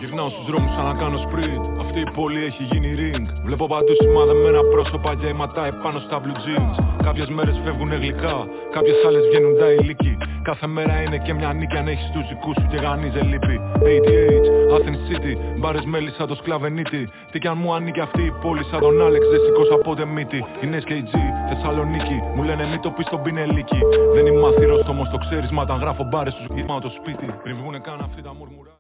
Γυρνάω στους δρόμους σαν να κάνω sprint. Αυτή η πόλη έχει γίνει ring. Βλέπω παντού σημαδεμένα πρόσωπα και αίματα επάνω στα blue jeans. Κάποιες μέρες φεύγουνε γλυκά, κάποιες άλλες βγαίνουν τα ηλίκη. Κάθε μέρα είναι και μια νίκη αν έχεις τους δικούς σου και γανίζε λύπη. ADH, Athens City, μπάρες μέλη σαν το σκλαβενίτη. Τι κι αν μου ανήκει αυτή η πόλη σαν τον Άλεξ, δεν σηκώσα πότε μύτη. Είναι SKG, Θεσσαλονίκη, μου λένε μη το πεις στον Πινελίκη. Δεν είμαι άθυρος όμως το ξέρεις, μα όταν γράφω μπάρες τους γυρνάω το σπίτι. Πριν βγουνε καν αυτοί τα μουρμουρά.